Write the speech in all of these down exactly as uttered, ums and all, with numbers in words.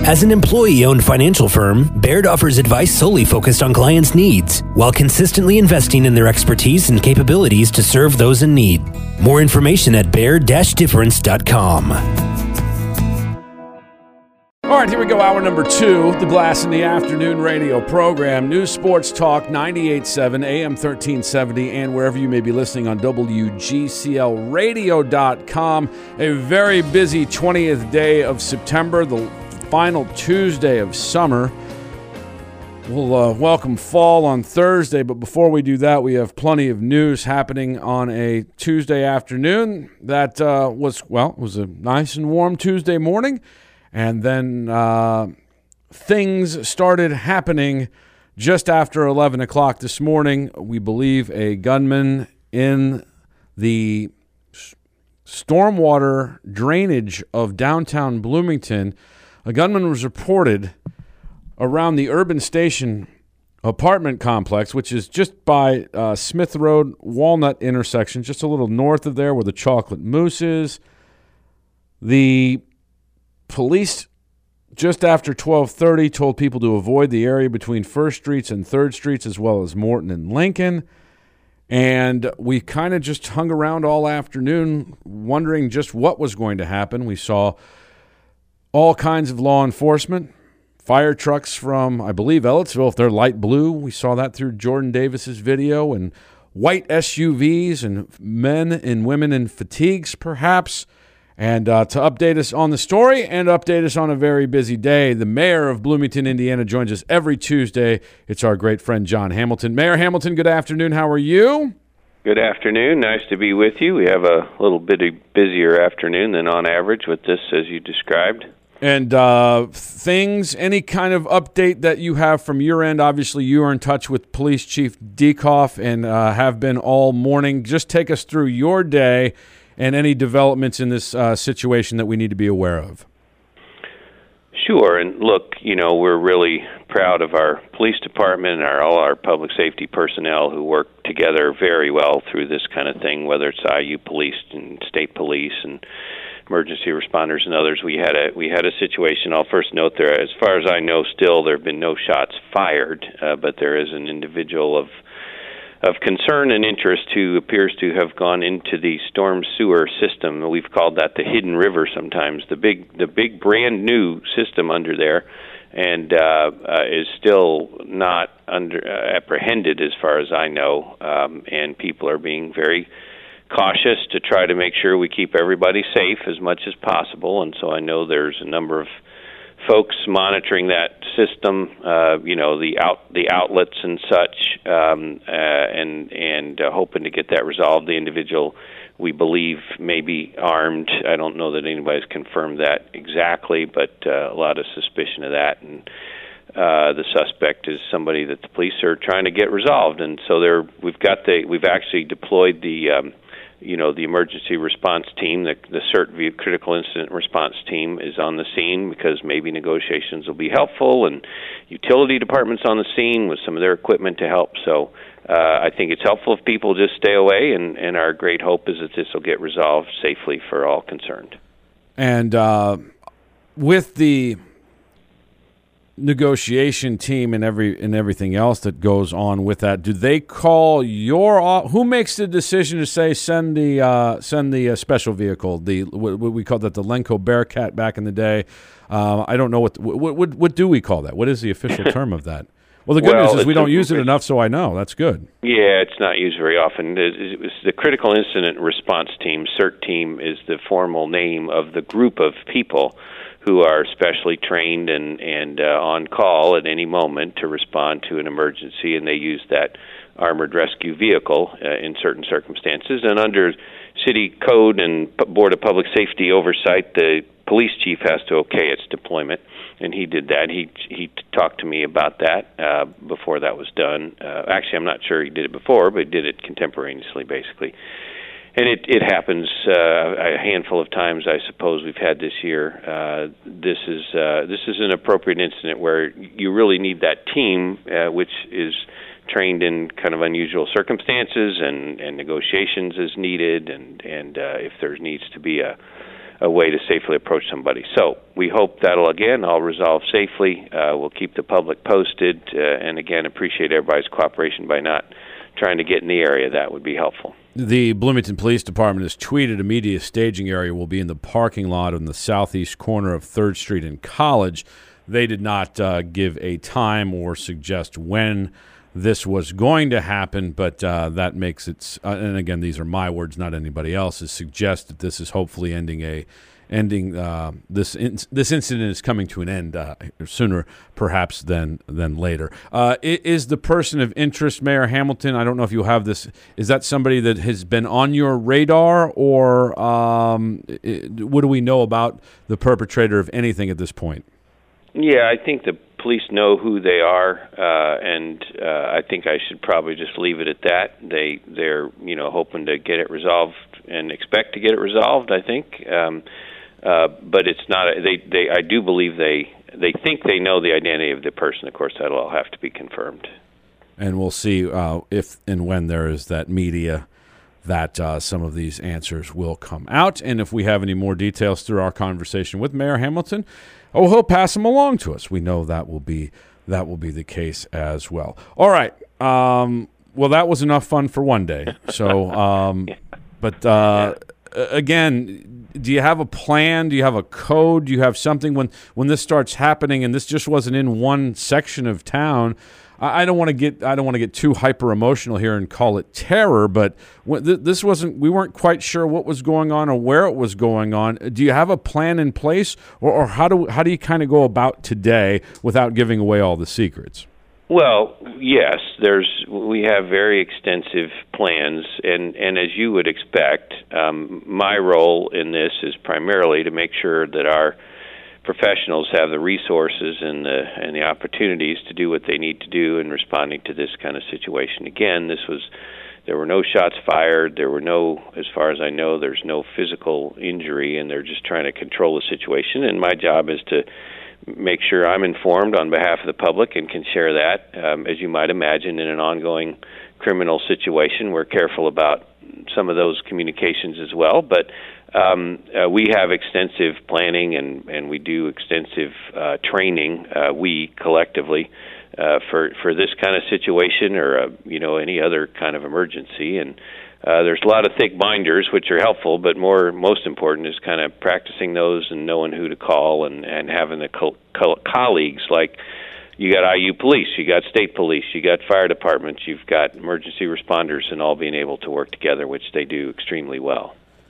As an employee-owned financial firm, Baird offers advice solely focused on clients' needs, while consistently investing in their expertise and capabilities to serve those in need. More information at baird dash difference dot com. All right, here we go, hour number two, the Glass in the Afternoon radio program. News Sports Talk, ninety-eight point seven, A M thirteen seventy, and wherever you may be listening on W G C L radio dot com. A very busy twentieth day of September, the final Tuesday of summer. We'll uh, welcome fall on Thursday, but before we do that, we have plenty of news happening on a Tuesday afternoon. That uh, was, well, it was a nice and warm Tuesday morning, and then uh, things started happening just after eleven o'clock this morning. We believe a gunman in the stormwater drainage of downtown Bloomington. A gunman was reported around the Urban Station apartment complex, which is just by uh, Smith Road, Walnut intersection, just a little north of there where the Chocolate Moose is. The police, just after twelve thirty, told people to avoid the area between First Streets and Third Streets, as well as Morton and Lincoln. And we kind of just hung around all afternoon wondering just what was going to happen. We saw all kinds of law enforcement, fire trucks from, I believe, Ellettsville, if they're light blue. We saw that through Jordan Davis's video, and white S U Vs and men and women in fatigues, perhaps. And uh, to update us on the story and update us on a very busy day, the mayor of Bloomington, Indiana, joins us every Tuesday. It's our great friend, John Hamilton. Mayor Hamilton, good afternoon. How are you? Good afternoon. Nice to be with you. We have a little bit busier afternoon than on average with this, as you described. And uh, things, any kind of update that you have from your end? Obviously, you are in touch with Police Chief Dieckhoff and uh, have been all morning. Just take us through your day and any developments in this uh, situation that we need to be aware of. Sure. And look, you know, we're really proud of our police department and our, all our public safety personnel who work together very well through this kind of thing, whether it's I U police and state police and emergency responders and others. We had a we had a situation. I'll first note there, as far as I know, still there have been no shots fired, uh, but there is an individual of of concern and interest who appears to have gone into the storm sewer system. We've called that the hidden river sometimes. The big the big brand new system under there, and uh, uh, is still not under uh, apprehended as far as I know. Um, and people are being very cautious to try to make sure we keep everybody safe as much as possible, and so I know there's a number of folks monitoring that system, uh, you know, the out the outlets and such, um, uh, and and uh, hoping to get that resolved. The individual, we believe, may be armed. I don't know that anybody's confirmed that exactly, but uh, a lot of suspicion of that, and uh, the suspect is somebody that the police are trying to get resolved, and so there we've got the we've actually deployed the um, you know, the emergency response team, the, the CERT critical incident response team is on the scene because maybe negotiations will be helpful, and utility department's on the scene with some of their equipment to help. So uh, I think it's helpful if people just stay away, and, and our great hope is that this will get resolved safely for all concerned. And uh, with the negotiation team and every and everything else that goes on with that, do they call your who makes the decision to say send the uh, send the uh, special vehicle, the what, what we called that the Lenco Bearcat back in the day? Uh, I don't know what, what what what do we call that? What is the official term of that? Well, the good well, news is we don't a, use it enough, so I know that's good. Yeah, it's not used very often. It, it was the critical incident response team. CERT team is the formal name of the group of people who are specially trained and, and uh, on call at any moment to respond to an emergency, and they use that armored rescue vehicle uh, in certain circumstances. And under city code and P- Board of Public Safety oversight, the police chief has to okay its deployment, and he did that. He he talked to me about that uh, before that was done. Uh, actually, I'm not sure he did it before, but he did it contemporaneously, basically. And it, it happens uh, a handful of times, I suppose, we've had this year. Uh, this is uh, this is an appropriate incident where you really need that team, uh, which is trained in kind of unusual circumstances, and, and negotiations as needed, and and uh, if there needs to be a a way to safely approach somebody. So we hope that'll, again, all resolve safely. Uh, we'll keep the public posted, uh, and, again, appreciate everybody's cooperation by not trying to get in the area. That would be helpful. The Bloomington Police Department has tweeted a media staging area will be in the parking lot on the southeast corner of third Street and College. They did not uh, give a time or suggest when this was going to happen, but uh, that makes it, uh, and again, these are my words, not anybody else's, suggest that this is hopefully ending a ending uh, this in, this incident is coming to an end uh, sooner perhaps than than later. Uh, is the person of interest, Mayor Hamilton, I don't know if you have this, is that somebody that has been on your radar, or um, it, what do we know about the perpetrator of anything at this point? Yeah, I think the police know who they are, uh, and uh, I think I should probably just leave it at that. They they're you know hoping to get it resolved and expect to get it resolved, I think. Um, Uh, but it's not. A, they, they. I do believe they. They think they know the identity of the person. Of course, that'll all have to be confirmed. And we'll see uh, if and when there is that media that uh, some of these answers will come out. And if we have any more details through our conversation with Mayor Hamilton, oh, he'll pass them along to us. We know that will be that will be the case as well. All right. Um, well, that was enough fun for one day. So, um, yeah. but uh, again. Do you have a plan? Do you have a code? Do you have something when, when this starts happening? And this just wasn't in one section of town. I, I don't want to get I don't want to get too hyper emotional here and call it terror. But th- this wasn't. We weren't quite sure what was going on or where it was going on. Do you have a plan in place, or, or how do how do you kind of go about today without giving away all the secrets? Well, yes, there's. We have very extensive plans, and, and as you would expect, um, my role in this is primarily to make sure that our professionals have the resources and the and the opportunities to do what they need to do in responding to this kind of situation. Again, this was. There were no shots fired. There were no, as far as I know, there's no physical injury, and they're just trying to control the situation. And my job is to make sure I'm informed on behalf of the public and can share that. Um, as you might imagine, in an ongoing criminal situation, we're careful about some of those communications as well. But um, uh, we have extensive planning, and, and we do extensive uh, training, uh, we collectively, uh, for, for this kind of situation or, uh, you know, any other kind of emergency. And Uh, there's a lot of thick binders, which are helpful, but more most important is kind of practicing those and knowing who to call, and, and having the co- co- colleagues. Like, you got I U police, you got state police, you got fire departments, you've got emergency responders, and all being able to work together, which they do extremely well.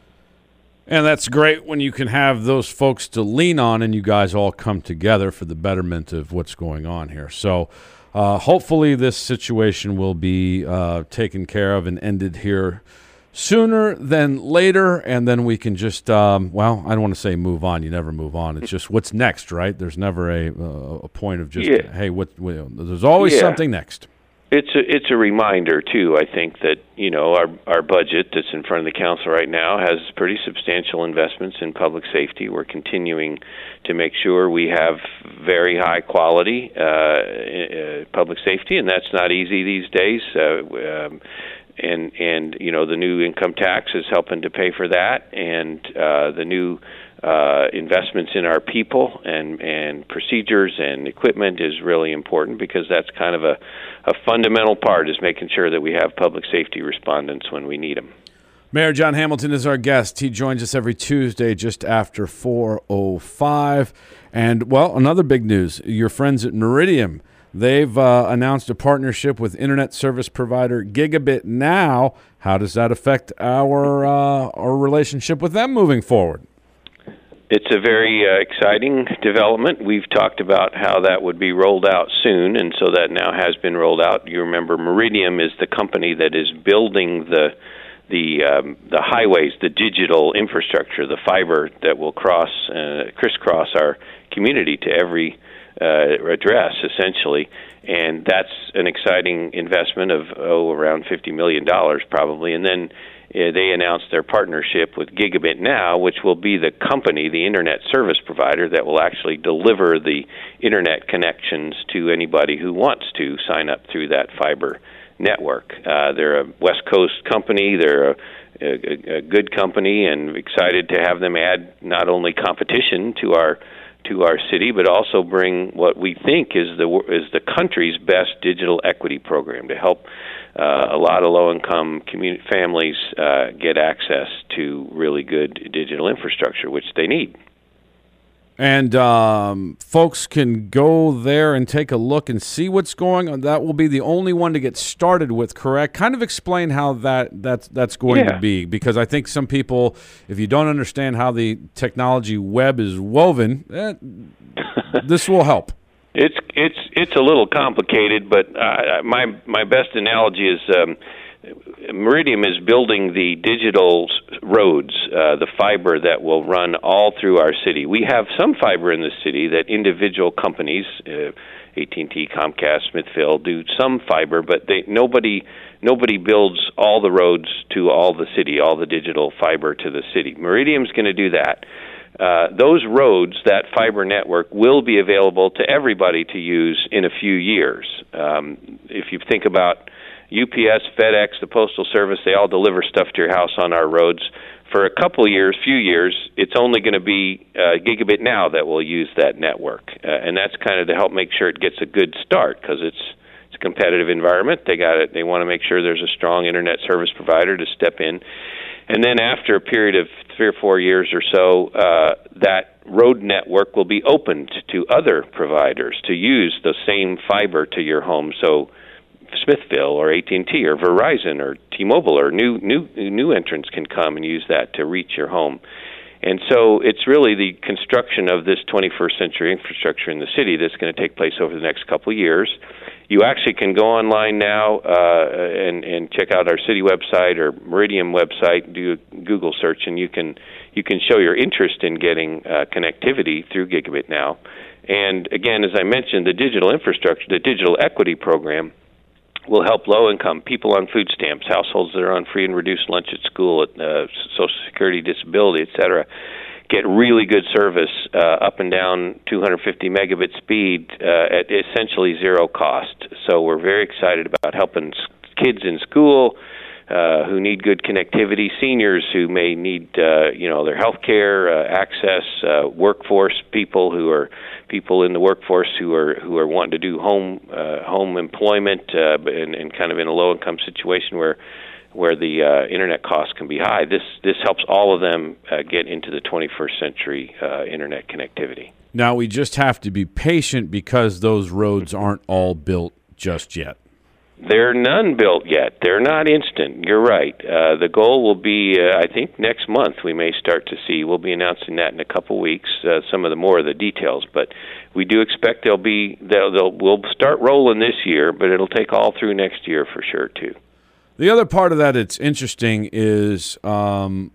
And that's great when you can have those folks to lean on, and you guys all come together for the betterment of what's going on here. So Uh, hopefully this situation will be uh, taken care of and ended here sooner than later, and then we can just, um, well, I don't want to say move on. You never move on. It's just what's next, right? There's never a uh, a point of just, yeah. hey, what? what there's always yeah. something next. It's a it's a reminder too. I think that you know our our budget that's in front of the council right now has pretty substantial investments in public safety. We're continuing to make sure we have very high quality uh, uh, public safety, and that's not easy these days. Uh, um, and and you know the new income tax is helping to pay for that, and uh, the new uh, investments in our people and and procedures and equipment is really important, because that's kind of a a fundamental part, is making sure that we have public safety respondents when we need them. Mayor John Hamilton is our guest. He joins us every Tuesday just after four oh five. And, well, another big news, your friends at Meridiam, they've uh, announced a partnership with internet service provider Gigabit Now. How does that affect our uh, our relationship with them moving forward? It's a very uh, exciting development. We've talked about how that would be rolled out soon, and so that now has been rolled out. You remember Meridiam is the company that is building the the um, the highways, the digital infrastructure, the fiber that will cross uh, crisscross our community to every uh, address, essentially. And that's an exciting investment of oh around fifty million dollars probably. And then uh, they announced their partnership with Gigabit Now, which will be the company, the internet service provider, that will actually deliver the internet connections to anybody who wants to sign up through that fiber network. Uh, they're a West Coast company. They're a, a, a good company, and excited to have them add not only competition to our to our city, but also bring what we think is the is the country's best digital equity program to help uh, a lot of low-income community families uh, get access to really good digital infrastructure, which they need. And um, folks can go there and take a look and see what's going on. That will be the only one to get started with, correct? Kind of explain how that that's that's going yeah. to be, because I think some people, if you don't understand how the technology web is woven, eh, this will help. It's it's it's a little complicated, but uh, my my best analogy is. Um, Meridiam is building the digital roads, uh, the fiber that will run all through our city. We have some fiber in the city that individual companies, uh, A T and T, Comcast, Smithfield, do some fiber, but they nobody nobody builds all the roads to all the city, all the digital fiber to the city. Meridiam's going to do that. Uh, those roads, that fiber network, will be available to everybody to use in a few years. Um, if you think about U P S, FedEx, the Postal Service, they all deliver stuff to your house on our roads. For a couple of years, few years, it's only going to be uh, Gigabit Now that will use that network. Uh, and that's kind of to help make sure it gets a good start, because it's it's a competitive environment. They got it. They want to make sure there's a strong internet service provider to step in. And then after a period of three or four years or so, uh, that road network will be opened to other providers to use the same fiber to your home. So Smithville or A T and T or Verizon or T-Mobile or new new new entrants can come and use that to reach your home. And so it's really the construction of this twenty-first century infrastructure in the city that's going to take place over the next couple of years. You actually can go online now uh, and, and check out our city website or Meridiam website, do a Google search, and you can you can show your interest in getting uh, connectivity through Gigabit Now. And again, as I mentioned, the digital infrastructure, the digital equity program, will help low-income people on food stamps, households that are on free and reduced lunch at school, at uh, Social Security, disability, et cetera, get really good service uh, up and down two hundred fifty megabit speed uh, at essentially zero cost. So we're very excited about helping kids in school uh, who need good connectivity, seniors who may need uh, you know their health care uh, access, uh, workforce people who are people in the workforce who are who are wanting to do home uh, home employment uh, and, and kind of in a low income situation where where the uh, internet costs can be high. This this helps all of them uh, get into the twenty-first century uh, internet connectivity. Now we just have to be patient because those roads aren't all built just yet. They're none built yet. They're not instant. You're right. Uh, the goal will be, uh, I think, next month we may start to see. We'll be announcing that in a couple weeks. Uh, some of the more of the details, but we do expect they'll be. They'll, they'll we'll start rolling this year, but it'll take all through next year for sure too. The other part of that that's interesting is um,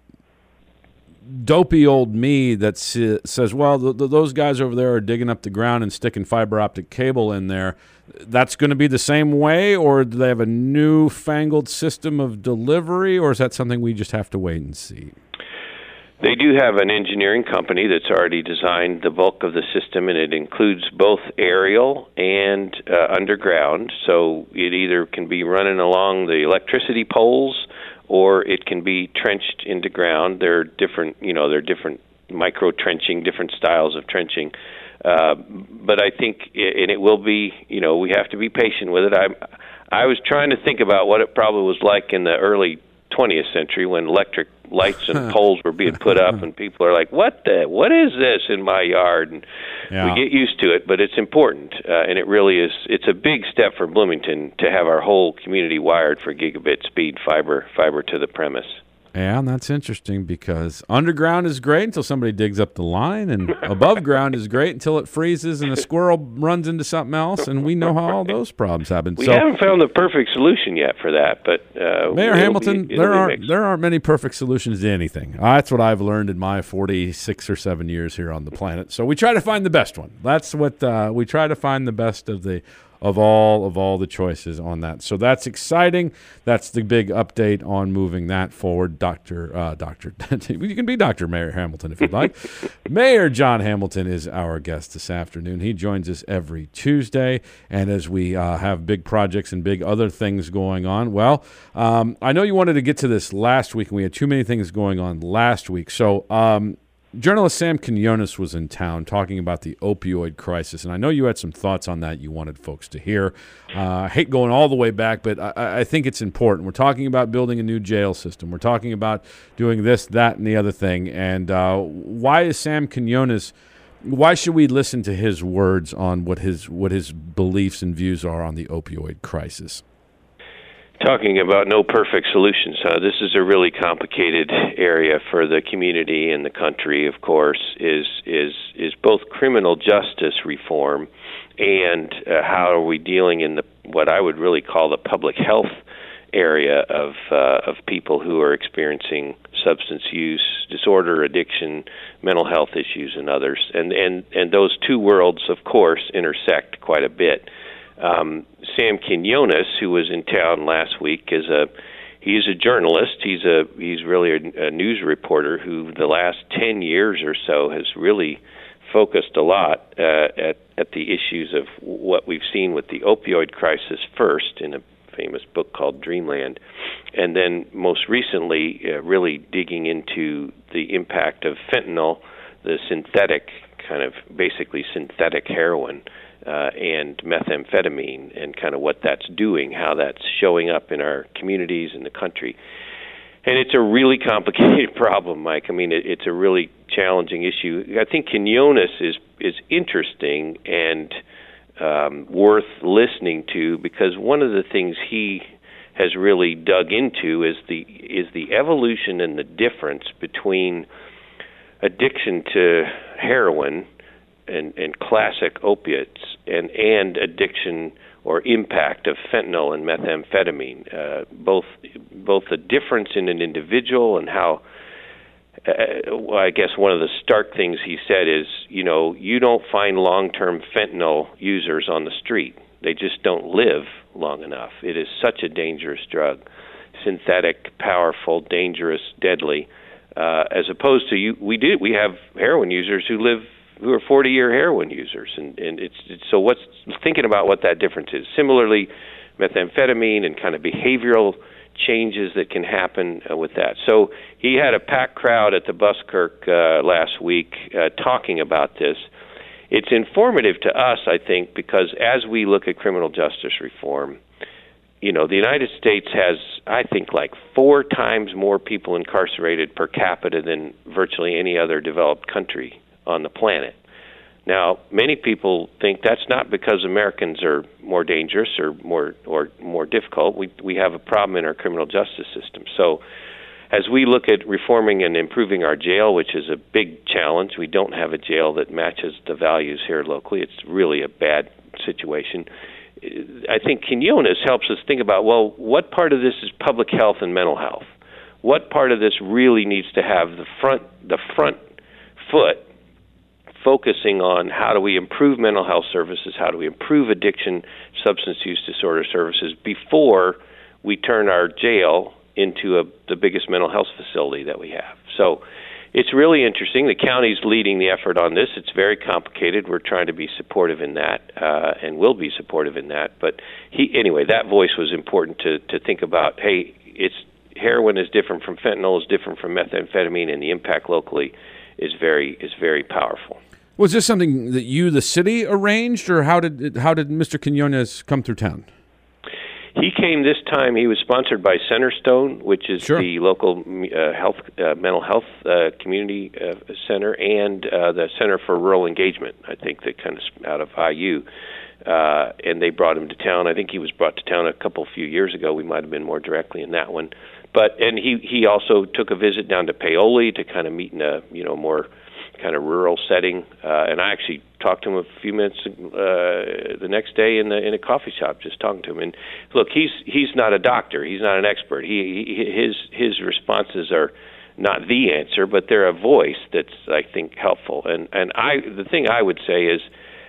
dopey old me that says, well, th- th- those guys over there are digging up the ground and sticking fiber optic cable in there. That's going to be the same way, or do they have a newfangled system of delivery, or is that something we just have to wait and see? They do have an engineering company that's already designed the bulk of the system, and it includes both aerial and uh, underground. So it either can be running along the electricity poles, or it can be trenched into ground. There are different, you know, there are different micro trenching, different styles of trenching. Uh, but I think, it, and it will be, you know, we have to be patient with it. I, I was trying to think about what it probably was like in the early twentieth century when electric lights and poles were being put up, and people are like, "What the? What is this in my yard?" And yeah. we get used to it, but it's important, uh, and it really is. It's a big step for Bloomington to have our whole community wired for gigabit speed fiber, fiber to the premise. Yeah, and that's interesting because underground is great until somebody digs up the line, and above ground is great until it freezes and a squirrel runs into something else, and we know how all those problems happen. We so, haven't found the perfect solution yet for that, but uh, Mayor Hamilton, be, there aren't mixed. there aren't many perfect solutions to anything. Uh, that's what I've learned in my forty-six or seven years here on the planet. So we try to find the best one. That's what uh, we try to find the best of the of all of all the choices on that. So that's exciting. That's the big update on moving that forward. Doctor, uh, Doctor, you can be Doctor Mayor Hamilton if you'd like. Mayor John Hamilton is our guest this afternoon. He joins us every Tuesday, and as we uh, have big projects and big other things going on, well, um, I know you wanted to get to this last week, and we had too many things going on last week. So um, journalist Sam Quinones was in town talking about the opioid crisis, and I know you had some thoughts on that you wanted folks to hear. Uh, I hate going all the way back, but I, I think it's important. We're talking about building a new jail system. We're talking about doing this, that, and the other thing. And uh, why is Sam Quinones, why should we listen to his words on what his what his beliefs and views are on the opioid crisis? Talking about no perfect solutions. Uh, this is a really complicated area for the community and the country, of course, is is is both criminal justice reform and uh, how are we dealing in the what I would really call the public health area of uh, of people who are experiencing substance use disorder, addiction, mental health issues, and others. And and and those two worlds, of course, intersect quite a bit. Um, Sam Quinones, who was in town last week, is a he's a journalist. He's a he's really a, a news reporter who the last ten years or so has really focused a lot uh, at at the issues of what we've seen with the opioid crisis first in a famous book called Dreamland, and then most recently uh, really digging into the impact of fentanyl, the synthetic kind of basically synthetic heroin. Uh, and methamphetamine and kind of what that's doing, how that's showing up in our communities and the country. And it's a really complicated problem, Mike. I mean, it, it's a really challenging issue. I think Quinones is is interesting and um, worth listening to because one of the things he has really dug into is the is the evolution and the difference between addiction to heroin And, and classic opiates and, and addiction or impact of fentanyl and methamphetamine, uh, both both the difference in an individual and how, uh, well, I guess one of the stark things he said is, you know, you don't find long-term fentanyl users on the street. They just don't live long enough. It is such a dangerous drug, synthetic, powerful, dangerous, deadly, uh, as opposed to you. We do we have heroin users who live who are forty-year heroin users, and, and it's, it's so what's thinking about what that difference is. Similarly, methamphetamine and kind of behavioral changes that can happen uh, with that. So he had a packed crowd at the Buskirk uh, last week uh, talking about this. It's informative to us, I think, because as we look at criminal justice reform, you know, the United States has, I think, like four times more people incarcerated per capita than virtually any other developed country on the planet. Now, many people think that's not because Americans are more dangerous or more or more difficult. We we have a problem in our criminal justice system. So, as we look at reforming and improving our jail, which is a big challenge, we don't have a jail that matches the values here locally. It's really a bad situation. I think Quinones helps us think about, well, what part of this is public health and mental health? What part of this really needs to have the front the front foot focusing on how do we improve mental health services, how do we improve addiction, substance use disorder services before we turn our jail into a, the biggest mental health facility that we have. So it's really interesting. The county's leading the effort on this. It's very complicated. We're trying to be supportive in that uh, and will be supportive in that. But he, anyway, that voice was important to, to think about, hey, it's heroin is different from fentanyl, is different from methamphetamine, and the impact locally is very is very powerful. Was this something that you, the city, arranged, or how did how did Mister Quinones come through town? He came this time. He was sponsored by Centerstone, which is sure. the local uh, health, uh, mental health uh, community uh, center, and uh, the Center for Rural Engagement. I think that kind of out of I U, uh, and they brought him to town. I think he was brought to town a couple few years ago. We might have been more directly in that one, but and he he also took a visit down to Paoli to kind of meet in a you know more kind of rural setting, uh, and I actually talked to him a few minutes uh, the next day in the in a coffee shop, just talking to him. And look, he's he's not a doctor, he's not an expert. He, he his his responses are not the answer, but they're a voice that's I think helpful. And and I the thing I would say is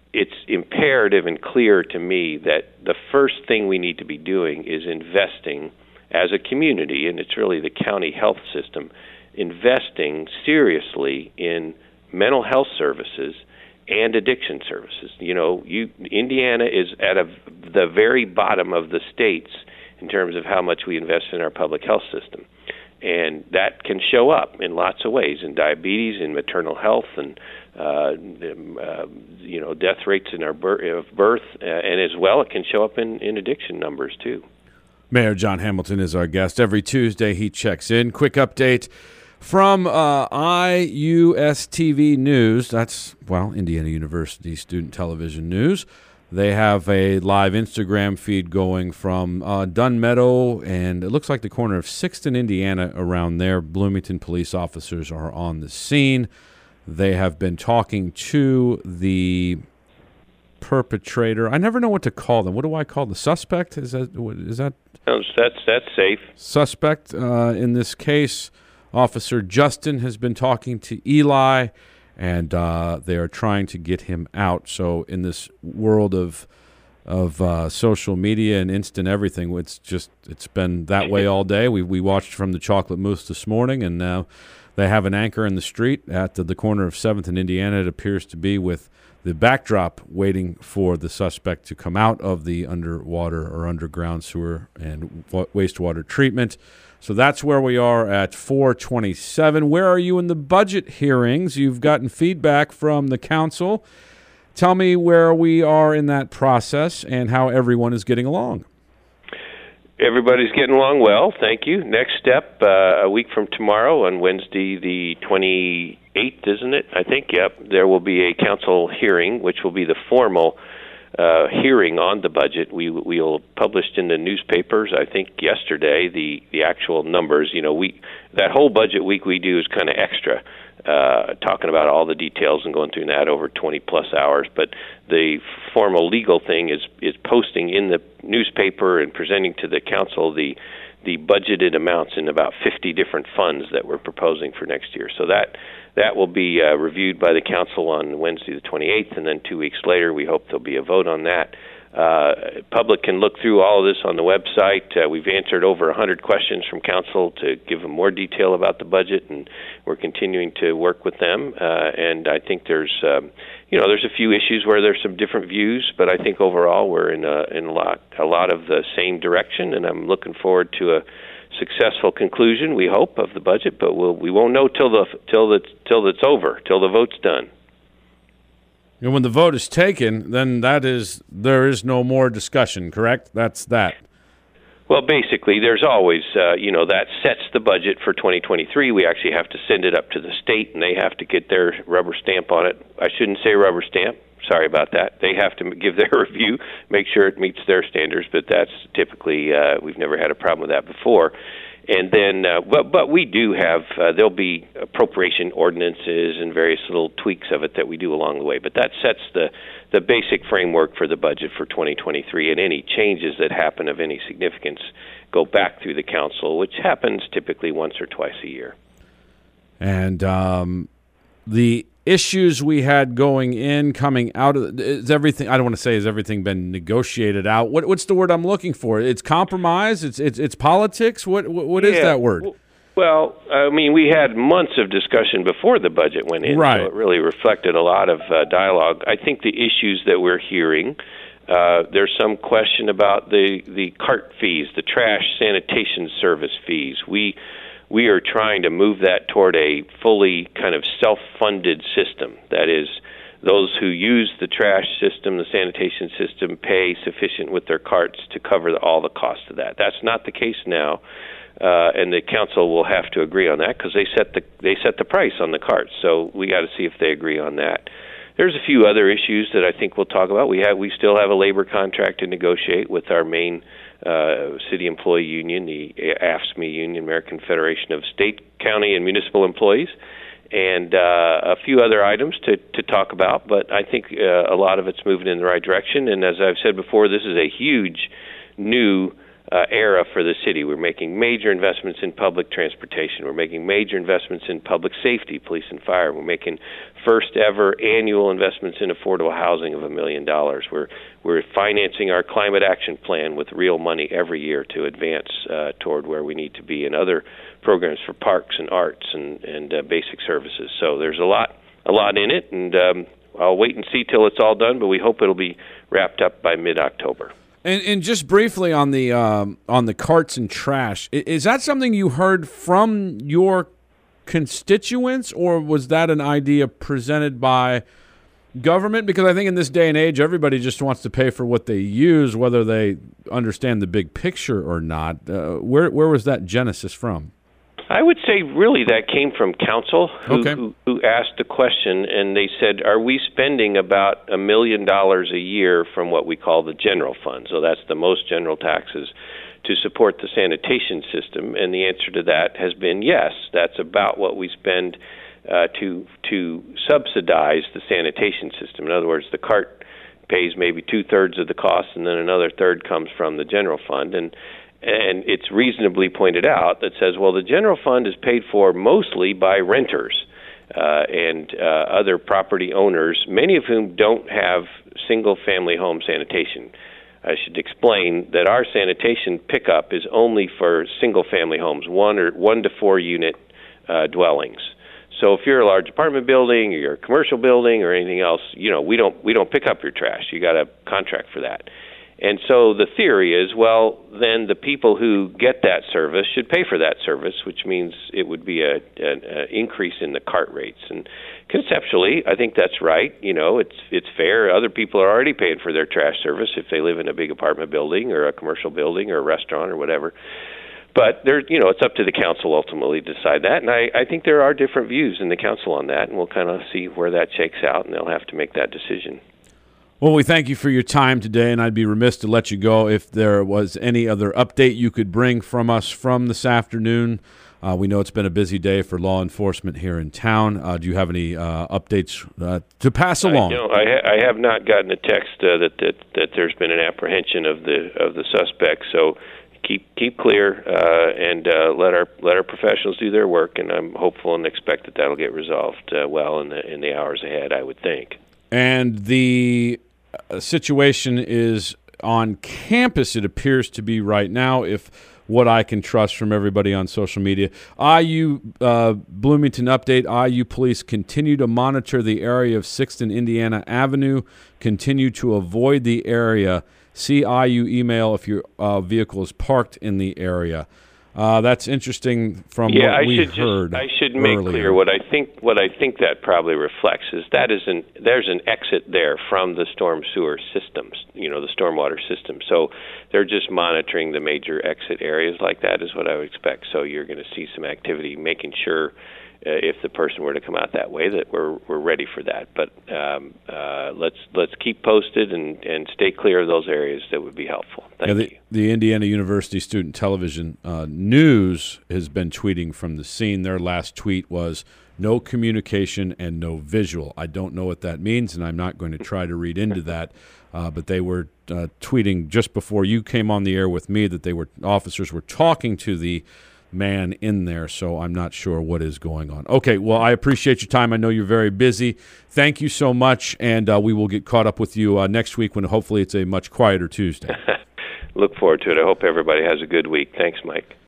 it's imperative and clear to me that the first thing we need to be doing is investing as a community, and it's really the county health system, investing seriously in mental health services and addiction services. You know, you, Indiana is at a, the very bottom of the states in terms of how much we invest in our public health system. And that can show up in lots of ways, in diabetes, in maternal health, and uh, uh, you know, death rates in our birth, of birth, uh, and as well it can show up in, in addiction numbers too. Mayor John Hamilton is our guest. Every Tuesday he checks in. Quick update from uh, I U S T V News. That's, well, Indiana University Student Television News. They have a live Instagram feed going from uh, Dunn Meadow, and it looks like the corner of sixth and Indiana around there. Bloomington police officers are on the scene. They have been talking to the perpetrator. I never know what to call them. What do I call the suspect? Is that is that? That's that's safe. Suspect uh, in this case. Officer Justin has been talking to Eli, and uh, they are trying to get him out. So in this world of of uh, social media and instant everything, it's just it's been that way all day. We we watched from the Chocolate Moose this morning, and now they have an anchor in the street at the, the corner of seventh and Indiana. It appears to be with the backdrop waiting for the suspect to come out of the underwater or underground sewer and wastewater treatment. So that's where we are at four twenty-seven. Where are you in the budget hearings? You've gotten feedback from the council. Tell me where we are in that process and how everyone is getting along. Everybody's getting along well, thank you. Next step, uh, a week from tomorrow on Wednesday the twenty-eighth, isn't it? I think, yep. There will be a council hearing, which will be the formal uh, hearing on the budget. We we'll published in the newspapers, I think, yesterday, the, the actual numbers. You know, we that whole budget week we do is kind of extra, uh, talking about all the details and going through that over twenty-plus hours. But the formal legal thing is is posting in the newspaper and presenting to the council the the budgeted amounts in about fifty different funds that we're proposing for next year. So that that will be uh, reviewed by the council on Wednesday the twenty-eighth, and then two weeks later we hope there'll be a vote on that. Uh, public can look through all of this on the website. Uh, we've answered over one hundred questions from council to give them more detail about the budget, and we're continuing to work with them. Uh, and I think there's, um, you know, there's a few issues where there's some different views, but I think overall we're in a, in a lot a lot of the same direction, and I'm looking forward to a successful conclusion, we hope, of the budget. But we'll, we won't know till the till the till it's over, till the vote's done. And when the vote is taken, then that is there is no more discussion, correct? That's that. Well, basically, there's always, uh, you know, that sets the budget for twenty twenty-three. We actually have to send it up to the state, and they have to get their rubber stamp on it. I shouldn't say rubber stamp. Sorry about that. They have to give their review, make sure it meets their standards, but that's typically, uh, we've never had a problem with that before. And then, uh, but, but we do have, uh, there'll be appropriation ordinances and various little tweaks of it that we do along the way. But that sets the, the basic framework for the budget for twenty twenty-three, and any changes that happen of any significance go back through the council, which happens typically once or twice a year. And um, the issues we had going in, coming out of is everything. I don't want to say has everything been negotiated out. What what's the word I'm looking for? It's compromise. It's it's it's politics. What what, what yeah. is that word? Well, I mean, we had months of discussion before the budget went in, right. So it really reflected a lot of uh, dialogue. I think the issues that we're hearing, uh, there's some question about the the cart fees, the trash sanitation service fees. We We are trying to move that toward a fully kind of self-funded system. That is, those who use the trash system, the sanitation system, pay sufficient with their carts to cover all the cost of that. That's not the case now, uh, and the council will have to agree on that because they set the they set the price on the carts. So we got to see if they agree on that. There's a few other issues that I think we'll talk about. We have we still have a labor contract to negotiate with our main Uh, city employee union, the A F S M E union, American Federation of State, County, and Municipal Employees, and uh, a few other items to, to talk about. But I think uh, a lot of it's moving in the right direction. And as I've said before, this is a huge new uh, era for the city. We're making major investments in public transportation. We're making major investments in public safety, police and fire. We're making first ever annual investments in affordable housing of a million dollars. We're we're financing our climate action plan with real money every year to advance uh, toward where we need to be, and other programs for parks and arts and and uh, basic services. So there's a lot a lot in it, and um, I'll wait and see till it's all done. But we hope it'll be wrapped up by mid-October. And, and just briefly on the um, on the carts and trash, is that something you heard from your constituents, or was that an idea presented by government? Because I think in this day and age, everybody just wants to pay for what they use, whether they understand the big picture or not. Uh, where where was that genesis from? I would say really that came from council who, okay. who, who asked the question, and they said, are we spending about a million dollars a year from what we call the general fund? So that's the most general taxes to support the sanitation system. And the answer to that has been yes, that's about what we spend uh, to to subsidize the sanitation system. In other words, the cart pays maybe two-thirds of the cost, and then another third comes from the general fund. And And it's reasonably pointed out that says, well, the general fund is paid for mostly by renters uh, and uh, other property owners, many of whom don't have single-family home sanitation. I should explain that our sanitation pickup is only for single-family homes, one or one to four unit uh, dwellings. So if you're a large apartment building or you're a commercial building or anything else, you know, we don't we don't pick up your trash. You got a contract for that. And so the theory is, well, then the people who get that service should pay for that service, which means it would be a, an a increase in the cart rates. And conceptually, I think that's right. You know, it's it's fair. Other people are already paying for their trash service if they live in a big apartment building or a commercial building or a restaurant or whatever. But there, you know, it's up to the council ultimately to decide that. And I, I think there are different views in the council on that, and we'll kind of see where that shakes out, and they'll have to make that decision. Well, we thank you for your time today, and I'd be remiss to let you go if there was any other update you could bring from us from this afternoon. Uh, we know it's been a busy day for law enforcement here in town. Uh, do you have any uh, updates uh, to pass along? I, no, I, ha- I have not gotten a text uh, that, that that there's been an apprehension of the of the suspect. So keep keep clear uh, and uh, let our let our professionals do their work. And I'm hopeful and expect that that'll get resolved uh, well in the in the hours ahead, I would think. And the uh, situation is on campus, it appears to be right now, if what I can trust from everybody on social media. I U uh, Bloomington update, I U police continue to monitor the area of sixth and Indiana Avenue, continue to avoid the area. See I U email if your uh, vehicle is parked in the area. Uh, that's interesting from yeah, what I we should heard. Just, I should make earlier. clear what I think. What I think that probably reflects is that is an there's an exit there from the storm sewer systems. You know, the stormwater system. So they're just monitoring the major exit areas like that is what I would expect. So you're going to see some activity, making sure uh, if the person were to come out that way that we're we're ready for that. But um, uh, let's let's keep posted and, and stay clear of those areas. That would be helpful. Thank yeah, the, you. The Indiana University Student Television uh, News has been tweeting from the scene. Their last tweet was, no communication and no visual. I don't know what that means, and I'm not going to try to read into that. Uh, but they were uh, tweeting just before you came on the air with me that they were officers were talking to the man in there, so I'm not sure what is going on. Okay, well, I appreciate your time. I know you're very busy. Thank you so much, and uh, we will get caught up with you uh, next week when hopefully it's a much quieter Tuesday. Look forward to it. I hope everybody has a good week. Thanks, Mike.